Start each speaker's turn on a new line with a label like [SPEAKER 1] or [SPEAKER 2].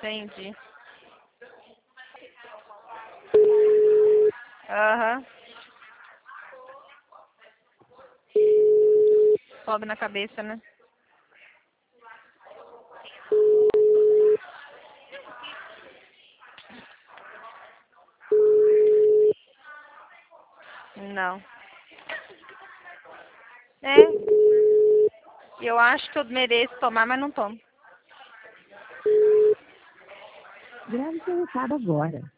[SPEAKER 1] Entendi. Aham. Sobe na cabeça, né? Não. É. Eu acho que eu mereço tomar, mas não tomo.
[SPEAKER 2] Grave seu recado agora.